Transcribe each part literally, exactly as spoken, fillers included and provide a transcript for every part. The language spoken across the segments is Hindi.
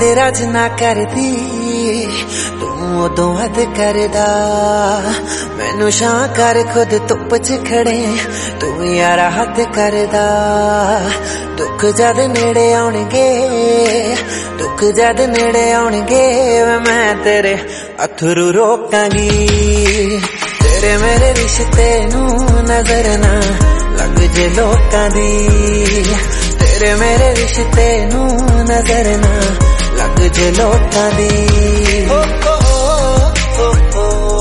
तेरा जिन्ना करदी तू उदों हद करदा मैनू छां कर खुद धुप च खड़े तू यारा हद करदा दुख जद नेड़े आउणगे दुख जद नेड़े आउणगे मैं तेरे अथरू रोकांगी तेरे मेरे रिश्ते नू नजर ना लग जे लोकां दी तेरे मेरे रिश्ते नू नजर ना लग जे लोकां दी ओ ओ ओ ओ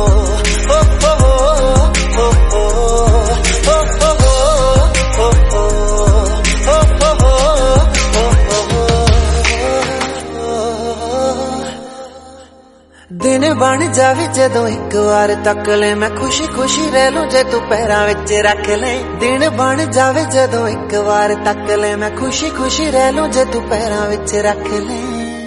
दिन बन जावे जदों एक बार तक ले मैं खुशी खुशी रह लूं जे तू पैरां विच रख ले दिन बन जावे जदों एक बार तक ले मैं खुशी खुशी रह लूं जे तू पैरां विच रख ले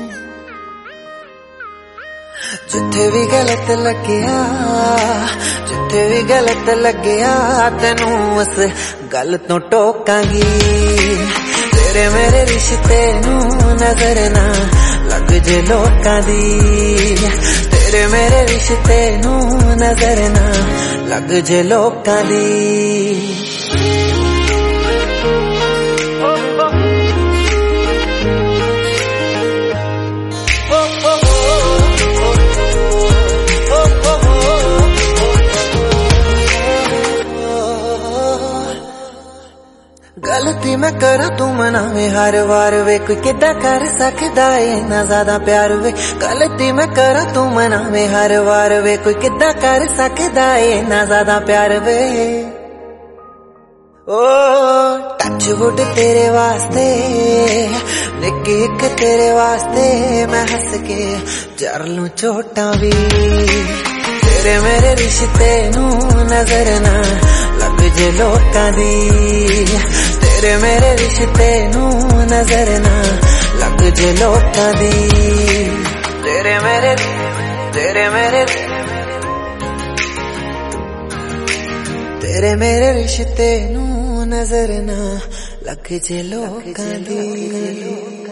जिथे भी गलत लग्या जिथे भी गलत लग्या तेनू उस गल तो टोकांगी तेरे मेरे रिश्ते नू नजर ना लग जे लोकां दी तेरे मेरे रिश्ते नू नजर ना लग जे लोकां दी गलती मैं करा तू मनावे हर बार वे कोई किदा कर सकदा है ना ज्यादा प्यार वे गलती मैं करा तू मनावे हर बार वे कोई किदा कर सकदा है ना ज्यादा प्यार वे ओ टच वुड तेरे वास्ते निक्की एक तेरे वास्ते मैं हंस के जर लूं चोटां भी तेरे मेरे रिश्ते नू नजर ना लग जे लोकां दी तेरे मेरे रिश्ते नू नजर ना लग जे लोकां दी तेरे मेरे तेरे मेरे तेरे मेरे रिश्ते नू नजर ना लग जे लोकां दी।